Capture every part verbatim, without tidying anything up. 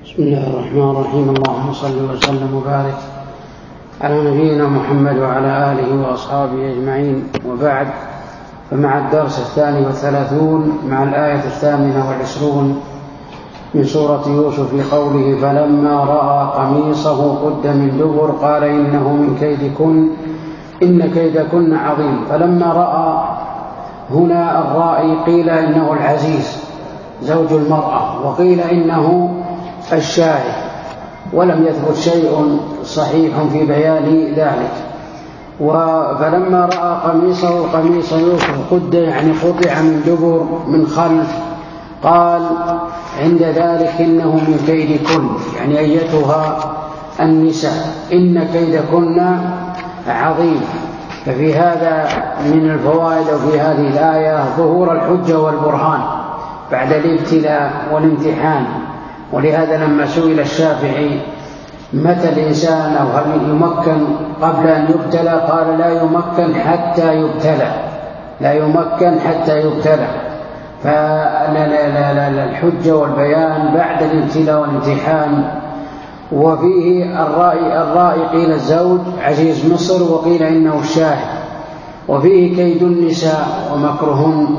بسم الله الرحمن الرحيم. اللهم صل وسلم وبارك على نبينا محمد وعلى آله وأصحابه أجمعين، وبعد، فمع الدرس الثاني والثلاثون مع الآية الثامنة والعشرون من سورة يوسف في قوله: فلما رأى قميصه قد من دبر قال إنه من كيدكن إن كيدكن عظيم. فلما رأى هنا الرائي قيل إنه العزيز زوج المرأة، وقيل إنه الشاهد، ولم يثبت شيء صحيح في بيان ذلك. فلما رأى قميصه قميص يوسف قد يعني قطع من دبر من خلف قال عند ذلك إنه من كيدكن، يعني أيتها النساء إن كيدكن عظيم. ففي هذا من الفوائد وفي هذه الآية ظهور الحجة والبرهان بعد الابتلاء والامتحان. ولهذا لما سئل الشافعي متى الإنسان أو هل يمكن قبل أن يبتلى قال لا يمكن حتى يبتلى، لا يمكن حتى يبتلى. فالحجة والبيان بعد الابتلاء والامتحان. وفيه الرأي الرأي قيل الزوج عزيز مصر، وقيل إنه الشاهد. وفيه كيد النساء ومكرهن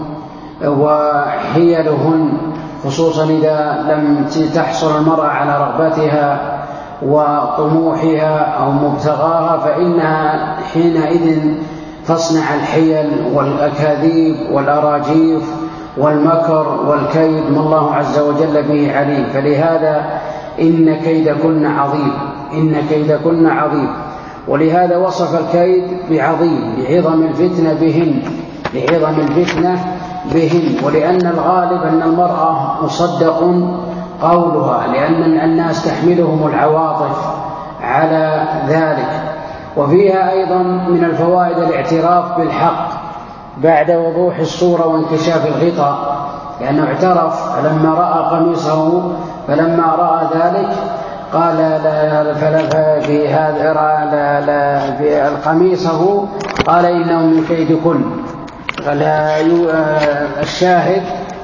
وحيلهن، خصوصا إذا لم تحصل المرأة على رغبتها وطموحها أو مبتغاها، فإنها حينئذ تصنع الحيل والأكاذيب والأراجيف والمكر والكيد ما الله عز وجل به عليم. فلهذا إن كيدكن عظيم، إن كيدكن عظيم. ولهذا وصف الكيد بعظيم لعظم الفتنة بهن، لعظم الفتنة بهن. ولأن الغالب أن المرأة مصدق قولها، لأن الناس تحملهم العواطف على ذلك. وفيها أيضا من الفوائد الاعتراف بالحق بعد وضوح الصورة وانكشاف الغطاء، لأنه اعترف فلما رأى قميصه فلما رأى ذلك قال لا فلا في هذا لا لا في قميصه قال إنه من كيدكن. الشاهد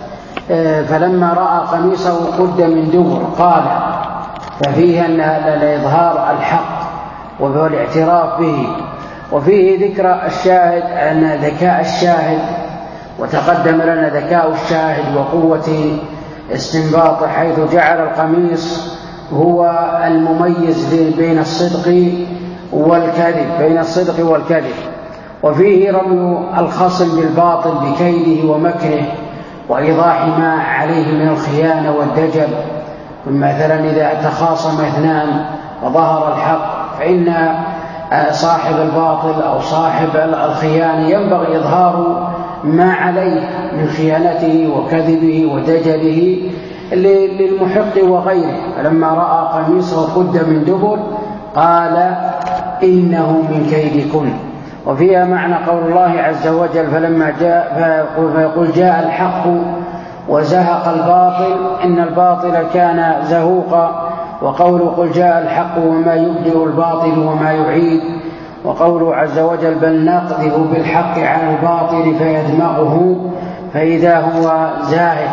فلما رأى قميصه قد من دبر قال، ففيه أن الإظهار الحق وهو الاعتراف به. وفيه ذكر الشاهد أن ذكاء الشاهد، وتقدم لنا ذكاء الشاهد وقوة استنباطه، حيث جعل القميص هو المميز بين الصدق والكذب، بين الصدق والكذب. وفيه رمي الخصم بالباطل بكيده ومكره وإيضاح ما عليه من الخيانة والدجل. مثلا إذا تخاصم اثنان وظهر الحق فإن صاحب الباطل أو صاحب الخيانة ينبغي إظهار ما عليه من خيانته وكذبه ودجله للمحق وغيره. فلما رأى قميصه قد من دبر قال إنه من كيدكن. وفيها معنى قول الله عز وجل فلما جاء فيقول جاء الحق وزهق الباطل إن الباطل كان زهوقا. وقوله قل جاء الحق وما يبدئ الباطل وما يعيد. وقوله عز وجل بل نقذف بالحق على الباطل فيدمغه فإذا هو زاهق.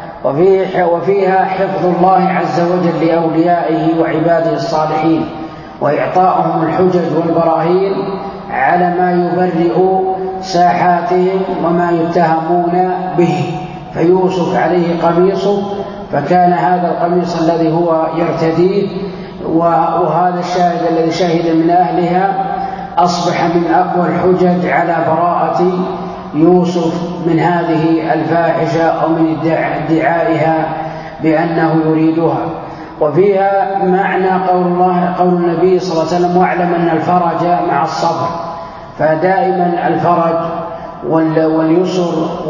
وفيها حفظ الله عز وجل لأوليائه وعباده الصالحين، وإعطاءهم الحجج والبراهين على ما يبرئ ساحاتهم وما يتهمون به. فيوسف عليه قميصه، فكان هذا القميص الذي هو يرتديه وهذا الشاهد الذي شهد من أهلها أصبح من أقوى الحجج على براءة يوسف من هذه الفاحشة أو من ادعائها بأنه يريدها. وفيها معنى قول الله قول النبي صلى الله عليه وسلم واعلم أن الفرج مع الصبر. فدائما الفرج واليسر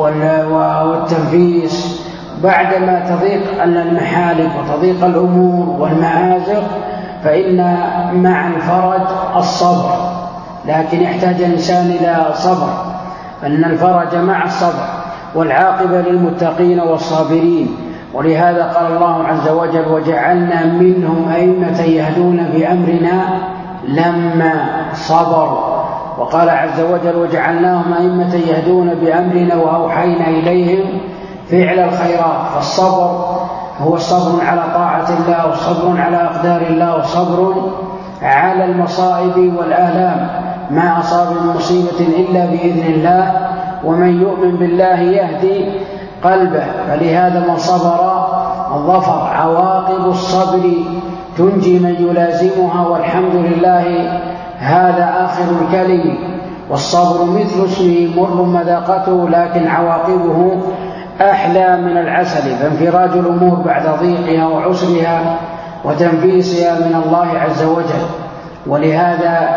والتنفيس بعدما تضيق المحالك وتضيق الأمور والمآزق فإن مع الفرج الصبر، لكن يحتاج الإنسان إلى صبر، أن الفرج مع الصبر والعاقبة للمتقين والصابرين. ولهذا قال الله عز وجل وجعلنا منهم أئمة يهدون بأمرنا لما صبروا. وقال عز وجل وجعلناهم أئمة يهدون بأمرنا وأوحينا إليهم فعل الخيرات. فالصبر هو الصبر على طاعة الله وصبر على أقدار الله وصبر على المصائب والآلام، ما أصاب من مصيبة إلا بإذن الله، ومن يؤمن بالله يهدي قلبه، فلهذا من صبر ظفر. عواقب الصبر تنجي من يلازمها، والحمد لله هذا آخر الكلم. والصبر مثل اسمه مر مذاقته، لكن عواقبه أحلى من العسل، فانفراج الأمور بعد ضيقها وعسرها وتنفيسها من الله عز وجل. ولهذا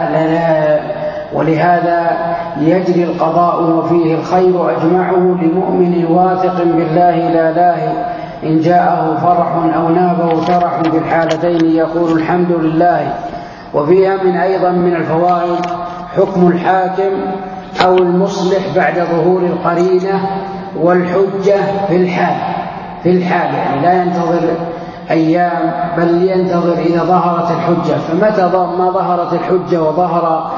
ولهذا يجري القضاء وفيه الخير أجمعه لمؤمن واثق بالله لا لاهي، إن جاءه فرح أو نابه ترح في الحالتين يقول الحمد لله. وفيها من أيضا من الفوائد حكم الحاكم أو المصلح بعد ظهور القرينة والحجة في الحال في الحال يعني لا ينتظر أيام، بل ينتظر إذا ظهرت الحجة. فمتى ما ظهرت الحجة وظهر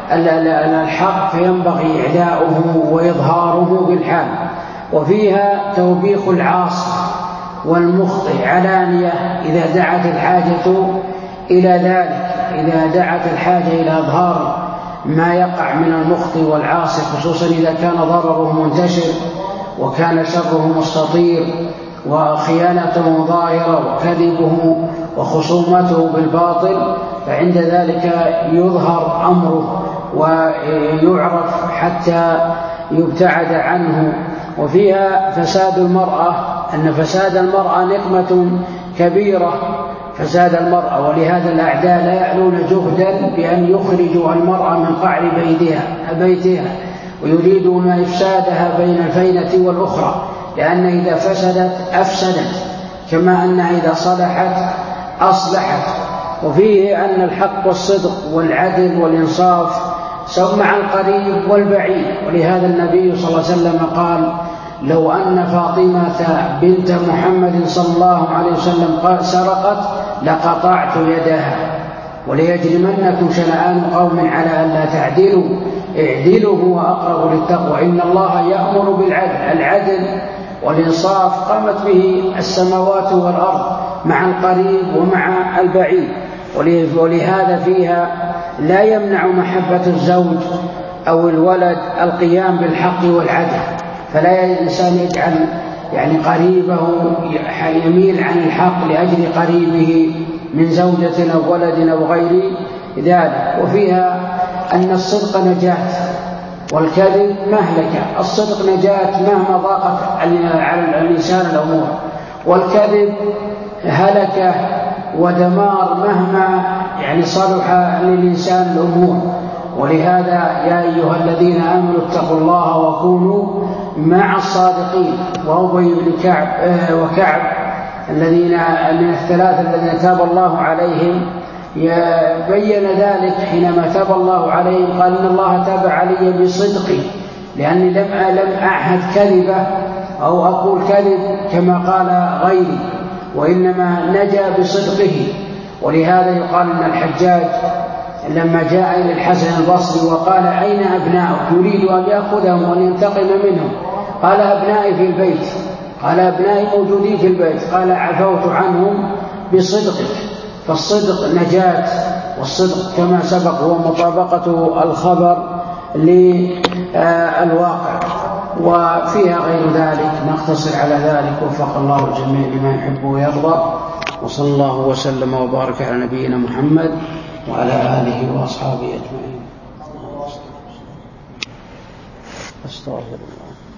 الحق فينبغي إعداؤه وإظهاره بالحال. وفيها توبيخ العاصي والمخطئ علانية إذا دعت الحاجة إلى ذلك، إذا دعت الحاجة إلى إظهار ما يقع من المخطئ والعاصي، خصوصا إذا كان ضرره منتشر وكان شره مستطير وخيانته ظاهرة وكذبه وخصومته بالباطل، فعند ذلك يظهر أمره ويعرف حتى يبتعد عنه. وفيها فساد المرأة، أن فساد المرأة نقمة كبيرة، فساد المرأة، ولهذا الأعداء لا يعلون جهدا بأن يخرجوا المرأة من قعر بيتها, بيتها ويريدون إفسادها بين الفينة والأخرى، لأن إذا فسدت أفسدت، كما أنها إذا صلحت أصلحت. وفيه أن الحق والصدق والعدل والإنصاف سواء مع القريب والبعيد. ولهذا النبي صلى الله عليه وسلم قال: لو أن فاطمة بنت محمد صلى الله عليه وسلم سرقت لقطعت يدها. وليجرمنكم شنآن قوم على ألا تعدلوا اعدلوا هو أقرب للتقوى إن الله يأمر بالعدل. العدل والإنصاف قامت به السماوات والأرض مع القريب ومع البعيد. ولهذا فيها لا يمنع محبة الزوج أو الولد القيام بالحق والعدل، فلا الإنسان يجعل يعني قريبه يميل عن الحق لأجل قريبه من زوجة أو ولد أو غير ذلك. وفيها أن الصدق نجاة والكذب مهلكة. الصدق نجاة مهما ضاقت على الإنسان الأمور، والكذب هلكة ودمار مهما يعني صلح للإنسان الأمور. ولهذا يا أيها الذين آمنوا اتقوا الله وكونوا مع الصادقين. وأبي بن كعب وكعب الذين من الثلاثة الذين تاب الله عليهم بين ذلك حينما تاب الله عليهم، قال: إن الله تاب علي بصدقي، لأني لم لم أعهد كذبة أو أقول كذب كما قال غيري، وإنما نجا بصدقه. ولهذا يقال أن الحجاج لما جاء إلى الحسن البصري وقال: أين أبناؤك؟ يريد أن يأخذهم وأن ينتقم منهم. قال: أبنائي في البيت. قال: أبنائي موجودين في البيت. قال: عفوت عنهم بصدقك. فالصدق نجاة، والصدق كما سبق هو مطابقة الخبر للواقع. وفيها غير ذلك، نقتصر على ذلك. وفق الله الجميع لما يحب ويرضى، وصلى الله وسلم وبارك على نبينا محمد وعلى آله وأصحابه أجمعين. أستغفر الله.